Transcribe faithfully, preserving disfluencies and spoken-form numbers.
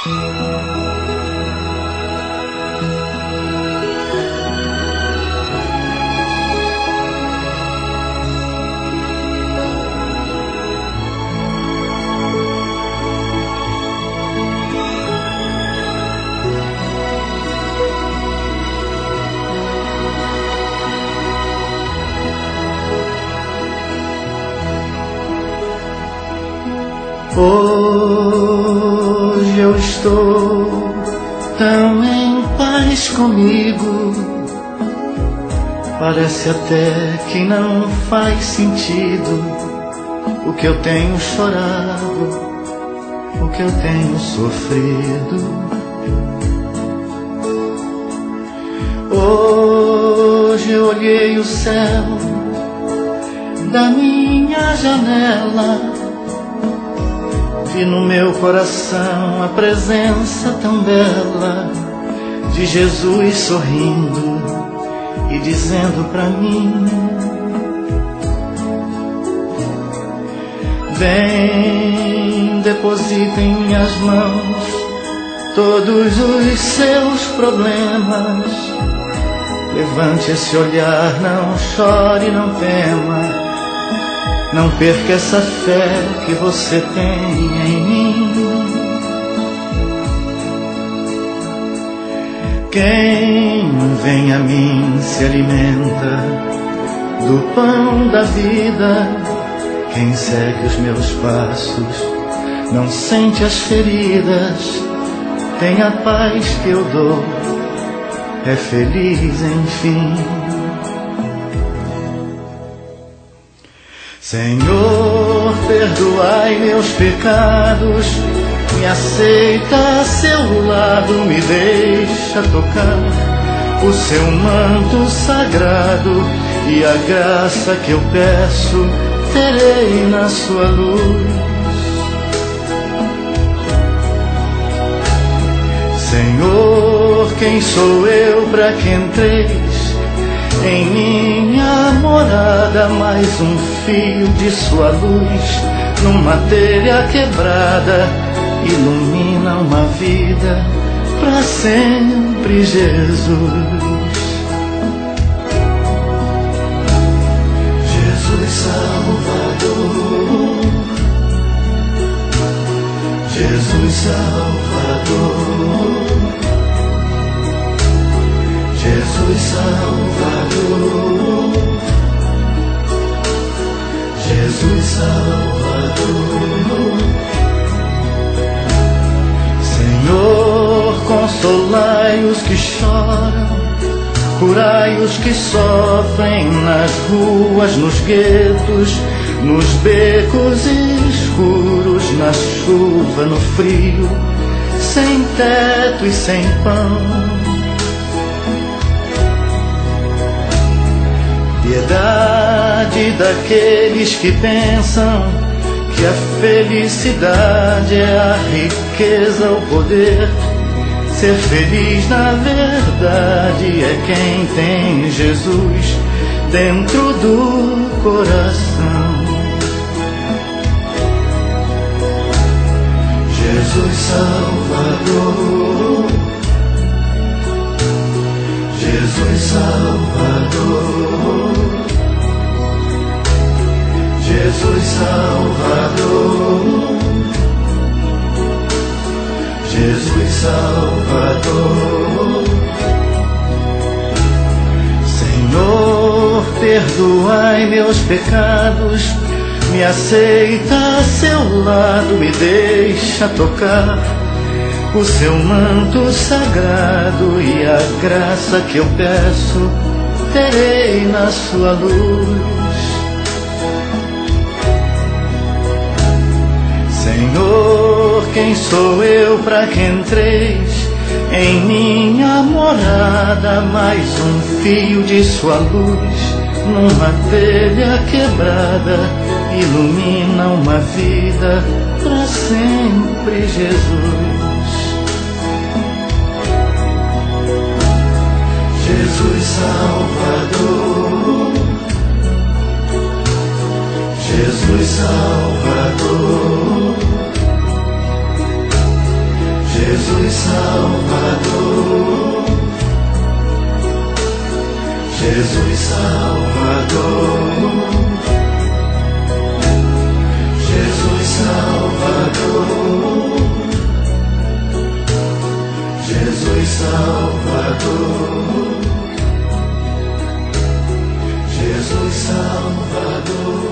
Hoje eu estou tão em paz comigo, parece até que não faz sentido o que eu tenho chorado, o que eu tenho sofrido. Hoje eu olhei o céu da minha janela, vi no meu coração a presença tão bela de Jesus sorrindo e dizendo pra mim: vem, deposita em minhas mãos todos os seus problemas. Levante esse olhar, não chore, não tema. Não perca essa fé que você tem em mim. Quem vem a mim se alimenta do pão da vida. Quem segue os meus passos não sente as feridas. Tem a paz que eu dou, é feliz enfim. Senhor, perdoai meus pecados, me aceita a seu lado, me deixa tocar o seu manto sagrado, e a graça que eu peço terei na sua luz. Senhor, quem sou eu para que entreis em minha morada? Mais um fio de sua luz numa telha quebrada ilumina uma vida para sempre, Jesus. Jesus Salvador, Jesus Salvador, Jesus Salvador, Jesus Salvador. Senhor, consolai os que choram, curai os que sofrem nas ruas, nos guetos, nos becos escuros, na chuva, no frio, sem teto e sem pão. Piedade daqueles que pensam que a felicidade é a riqueza, o poder. Ser feliz na verdade é quem tem Jesus dentro do coração. Jesus Salvador, Jesus Salvador, Jesus Salvador, Jesus Salvador. Senhor, perdoai meus pecados, me aceita a seu lado, me deixa tocar o seu manto sagrado, e a graça que eu peço terei na sua luz. Senhor, quem sou eu para que entreis em minha morada? Mais um fio de sua luz numa telha quebrada ilumina uma vida para sempre, Jesus. Jesus Salvador, Jesus Salvador, Jesus Jesus Salvador, Jesus Salvador, Jesus Salvador, Jesus Salvador, Jesus Salvador.